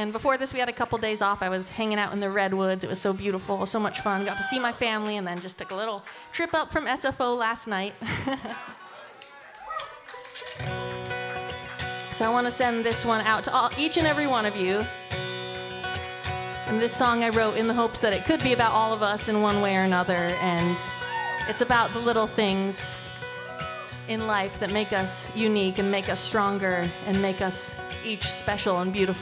And before this, we had a couple days off. I was hanging out in the redwoods. It was so beautiful, so much fun. Got to see my family, and then just took a little trip up from SFO last night. So I want to send this one out to each and every one of you. And this song I wrote in the hopes that it could be about all of us in one way or another. And it's about the little things in life that make us unique and make us stronger and make us each special and beautiful.